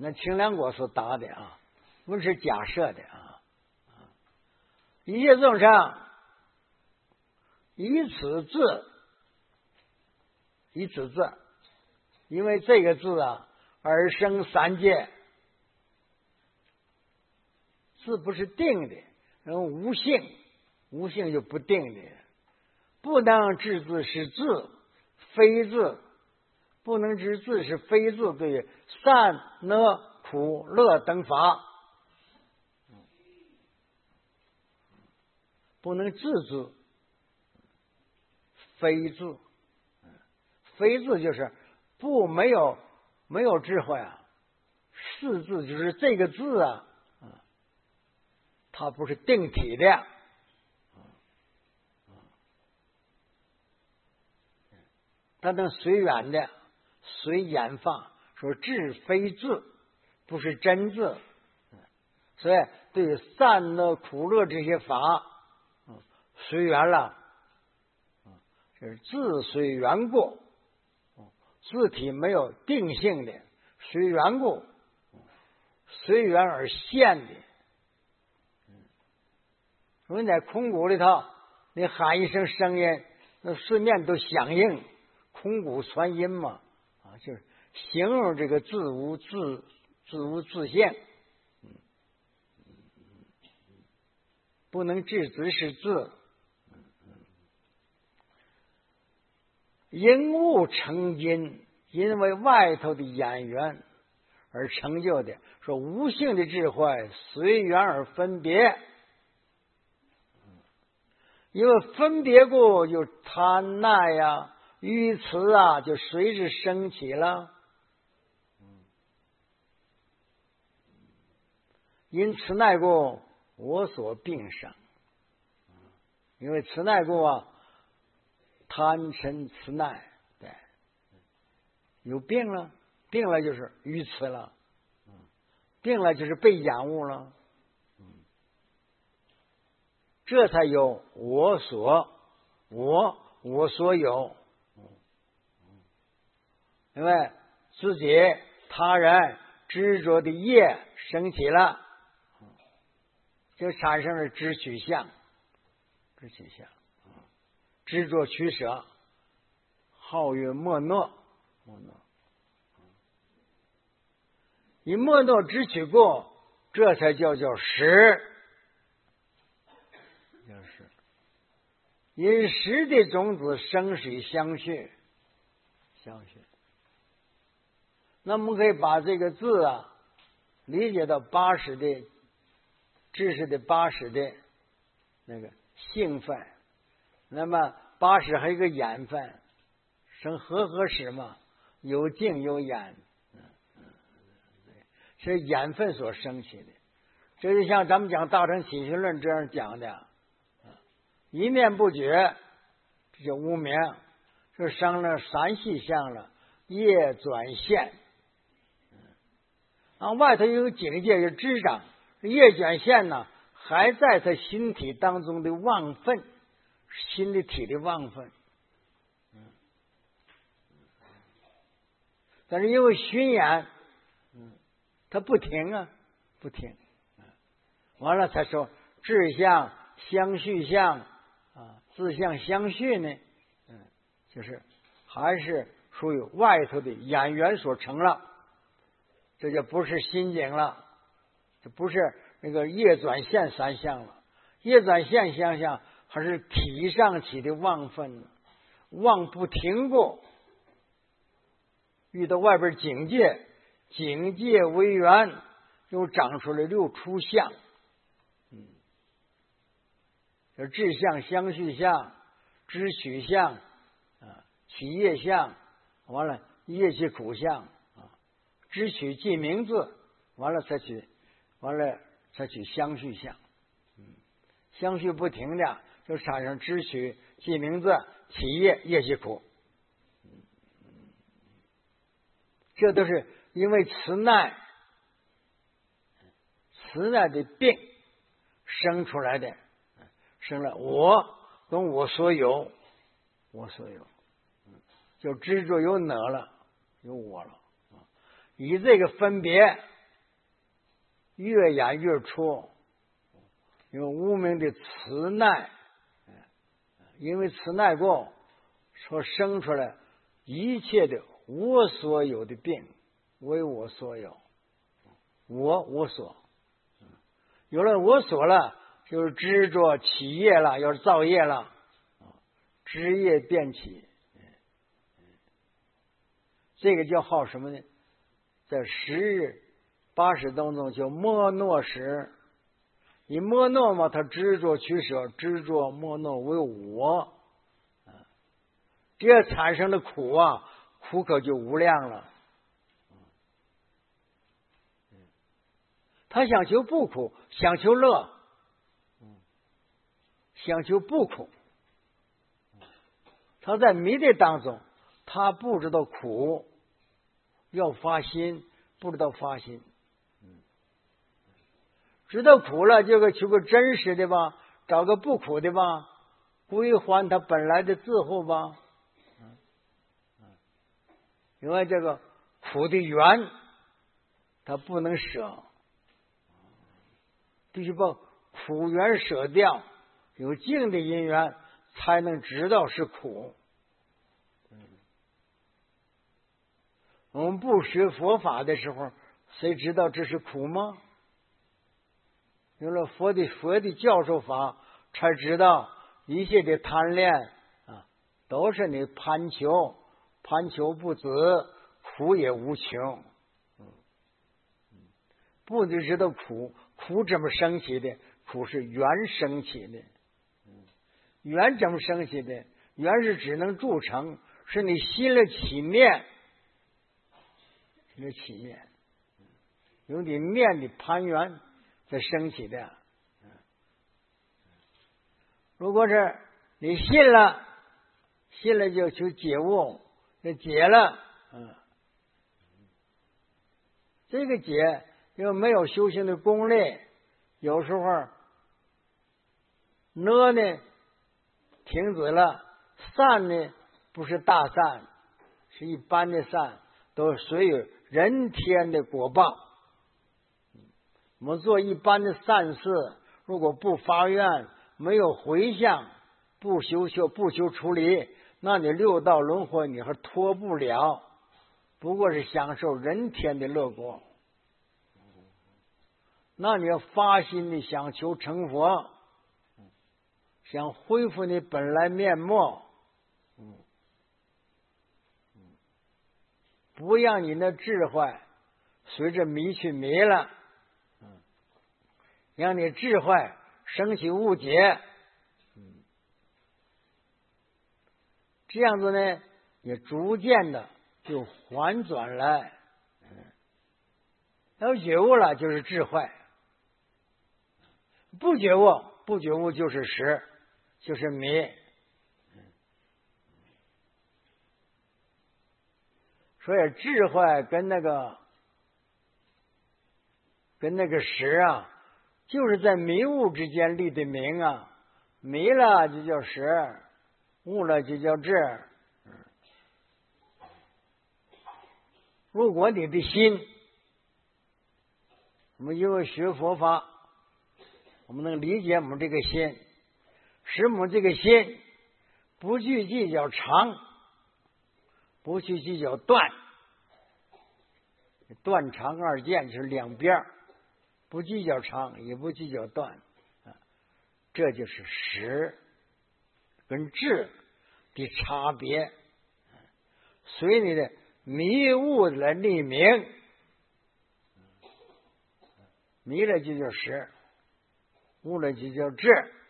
那清凉果所答的啊，不是假设的啊。一切众生以此字，以此字，因为这个字啊而生三界。字不是定的，然后无性，无性就不定的，不能知字是字，非字，不能知字是非字，对善恶苦乐等法，不能知字，非字，非字就是没有智慧啊，是字就是这个字啊。它不是定体的，它能随缘的，随演放。说智非字，不是真字，所以对善恶苦乐这些法，随缘了，就是字随缘故，字体没有定性的，随缘故，随缘而现的。因为在空谷里头，你喊一声声音，那四面都响应，空谷传音嘛，啊，就是形容这个自无自性，不能知字是字，因物成因，因为外头的眼缘而成就的。说无性的智慧随缘而分别。因为分别故，就贪爱呀、愚痴啊，就随之升起了。因此奈故，我所病生。因为此奈故啊，贪嗔痴奈，对，有病了，病了就是愚痴了，病了就是被染污了。这才有我所有，因为自己他人执着的业升起了，就产生了知取相，执着取舍，好曰莫诺，以莫诺执取过，这才叫识。因识的种子生水相续，那我们可以把这个字啊理解到80的知识的80的那个兴奋，那么80还有一个眼分，生和识嘛，有静有眼，是眼分所生起的。这就像咱们讲大乘起信论这样讲的。一念不觉，这就无明，就生了三细相了，业转现。外头有个境界，有知障，业转现呢，还在他心体当中的妄分，心理体的妄分。但是因为熏眼，他不停啊，不停。完了才说智相、相续相。自相相续呢，就是还是属于外头的眼缘所成了，这就不是心境了，这不是那个业转现三相了。业转现相相还是体上起的妄分，妄不停过，遇到外边境界，境界为缘，又长出来6出相。就智相、相续相、知取相、取业相，完了业其苦相知取记名字，完了才取相续相。相续不停的，就产生知取记名字、起业业其苦。这都是因为此奈的病生出来的。生了我跟我所有，就执着有我了，以这个分别越演越出，因为无名的此奈，因为此奈过，所生出来一切的我所有的病，为我所有，我所，有了我所了，就是执着起业了，要是造业了，执业变起，这个叫好什么呢？在10日80当中叫莫诺时，你莫诺嘛，他执着取舍，执着莫诺为我，这产生的苦啊，苦可就无量了。他想求不苦，想求乐，想求不苦。他在迷的当中，他不知道苦，要发心，不知道发心。知道苦了，就求个真实的吧，找个不苦的吧，归还他本来的自护吧。因为这个苦的缘，他不能舍，必须把苦缘舍掉，有净的因缘，才能知道是苦。我们不学佛法的时候，谁知道这是苦吗？有了佛的教授法，才知道一切的贪恋啊，都是你攀求不止，苦也无穷。不只知道苦怎么生起的？苦是缘生起的。缘怎么生起的？缘是只能铸成，是你心的起念，有你念的攀缘才生起的。如果是你信了就求解悟，那解了，这个解因为没有修行的功力，有时候呢停止了，善呢不是大善，是一般的善，都随有人天的果报。我们做一般的善事，如果不发愿，没有回向，不修处理，那你六道轮回你还脱不了，不过是享受人天的乐果。那你要发心的想求成佛，想恢复你本来面目，不让你的智慧随着迷去迷了，让你智慧升起误解，这样子呢，也逐渐的就缓转来。要觉悟了就是智慧，不觉悟就是识，就是迷。所以智慧跟那个识啊，就是在迷悟之间立的名啊。迷了就叫识，悟了就叫智。如果你的心，我们因为学佛法，我们能理解我们这个心，使我们这个心不去计较长，不去计较断长二见，就是两边，不计较长也不计较断，这就是识跟智的差别。随你的迷悟来立名，迷了就叫识，悟了就叫智。